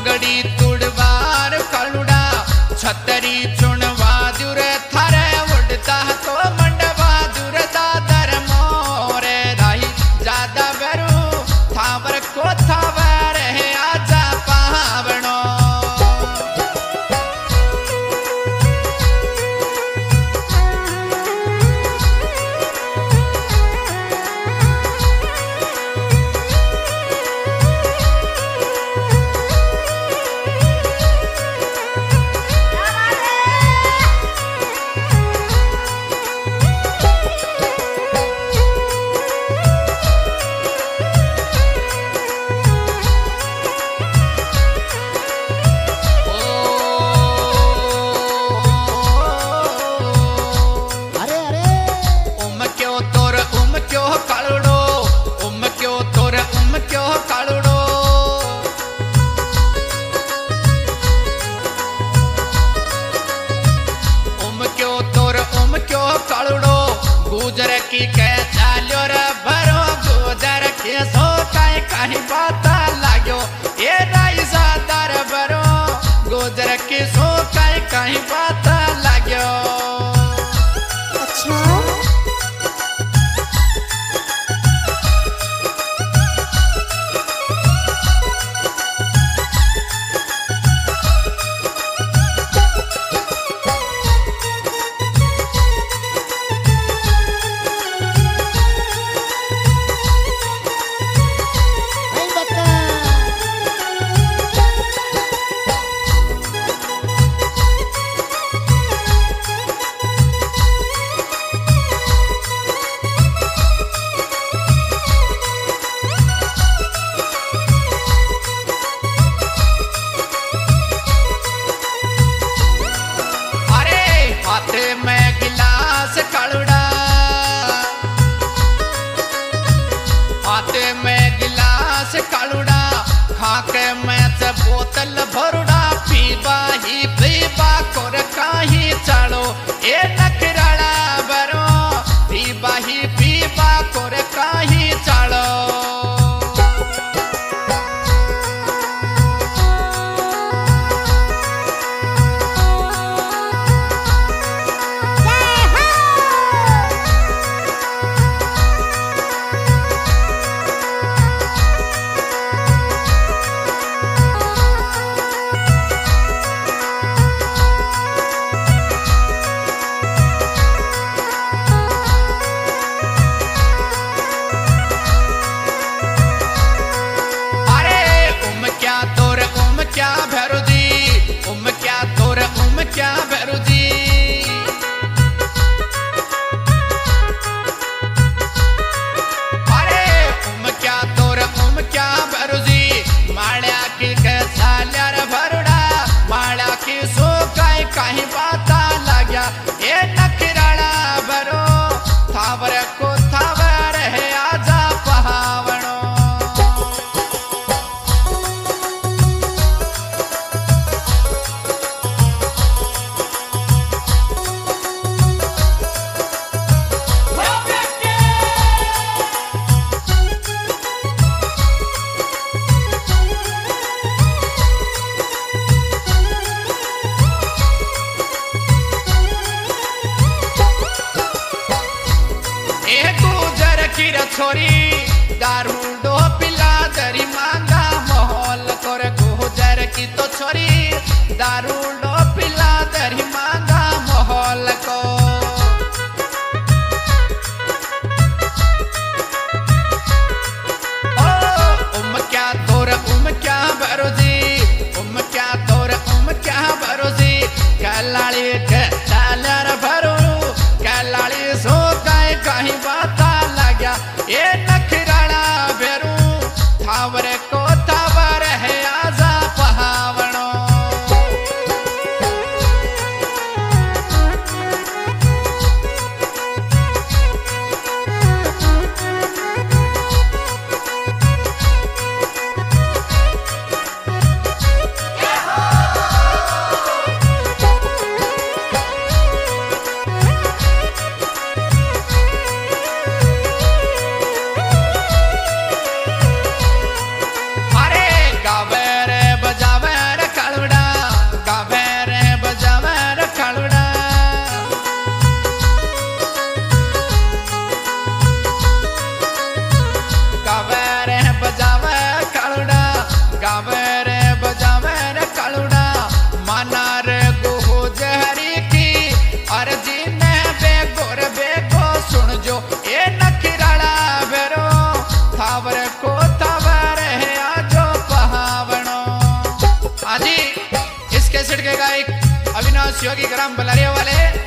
आंगड़ी तुड़वार कलुड़ा छतरी चुनवा दूर थारे उड़ता तो मंडवा दूर दादर मोरे राही ज्यादा बेरू थावर को थावर है आजा पावनो गुजर की कह चालो रे भरो गुजर के सो काई कहीं पता लाग्यो ये राई सादर भरो गुजर के सो काई कहीं पता लाग्यो अच्छा में गिलास कालुड़ा हाथे में गिलास कालुड़ा खाके में से बोतल भरुड़ा पीबा ही पीबा कोर काही चालो ए नखराड़ा बरो पीबा ही पीबा कोर काही चालो क्या भरू जी अरे क्या भरू जी माल्या की कैसाल्यार भरुड़ा माल्या की सो काई कहीं बाता लाग्या ये नखराड़ा भरो थावर को थावर है आजा पहावणो छोरी दारू डो पिला दरी मांगा माहौल कर गुजर की तो छोरी दारू डो पिला दरी मांगा माहौल को क्या भरो जी क्या भरो जी कलाली के डालर भरो कलाली सो काई कहीं बाता लाग्या ये नखराड़ा शिवगी ग्राम बलरिया वाले